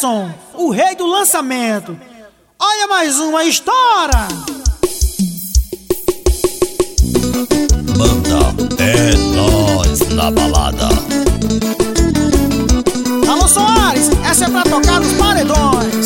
Tyson, o rei do lançamento. Olha mais uma história. Banda é nós na balada. Alô Soares, essa é pra tocar nos paredões.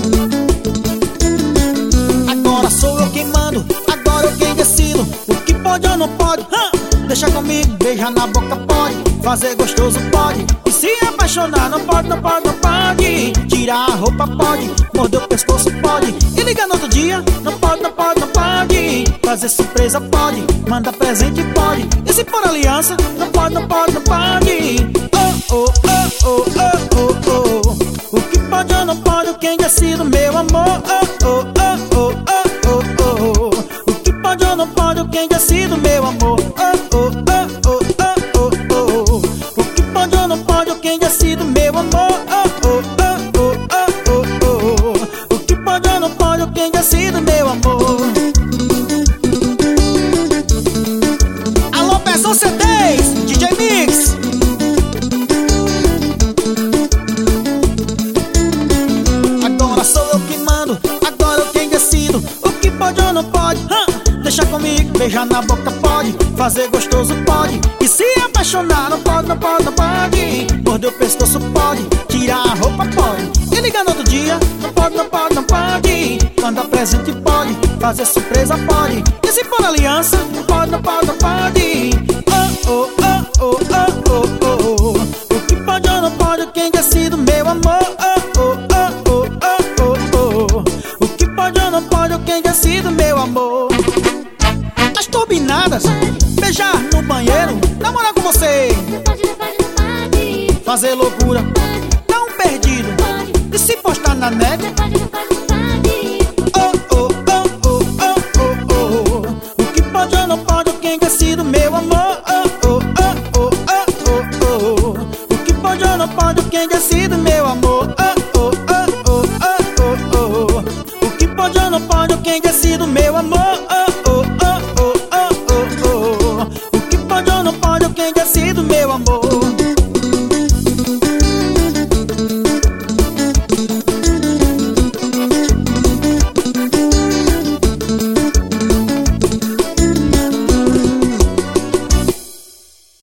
Agora sou eu quem mando, agora eu quem decido. O que pode ou não pode, deixa comigo, beijar na boca pode, fazer gostoso pode, e se apaixonar não pode, não pode, não pode. Tirar a roupa pode, morder o pescoço pode, e ligar no outro dia não pode, não pode, não pode. Fazer surpresa pode, mandar presente pode, e se for aliança não pode, não pode, não pode. Oh, oh, oh, oh, oh, oh, oh. O que pode ou não pode, quem decide, meu amor. Oh, oh, oh, oh, oh, oh, oh. O que pode ou não pode, quem decide, meu amor. Oh, oh, oh, oh, oh, oh, oh. O que pode ou não pode, quem decide, meu amor. Oh, oh, oh, oh, oh, oh, oh. O que pode ou não pode, quem decide, meu amor. Alô, Peçam CDs, DJ Mix. Agora sou eu que mando, agora eu quem decido. O que pode ou não pode, deixa comigo, beijar na boca pode, fazer gostoso pode, e se apaixonar não pode, não pode, não pode. Morder o pescoço pode, tirar a roupa pode, e ligar no outro dia não pode, não pode, não pode. Mandar presente pode, fazer surpresa pode, e se for aliança não pode, não pode, não pode. Oh, oh, oh, oh, oh, oh, oh. O que pode ou não pode, quem decide, meu amor. Oh, oh, oh, oh, oh, oh, oh. O que pode ou não pode, quem decide, meu amor. As turbinadas, beijar no banheiro, namorar com você, fazer loucura, dar um perdido, e se postar na net. Oh, oh, oh, oh, oh, oh, oh. O que pode ou não pode, quem decide, meu amor. Oh, oh, oh, oh, oh, oh, oh. O que pode ou não pode, quem decide, meu amor. Oh, oh, oh, oh, oh, oh, oh. O que pode ou não pode, quem decide, meu amor.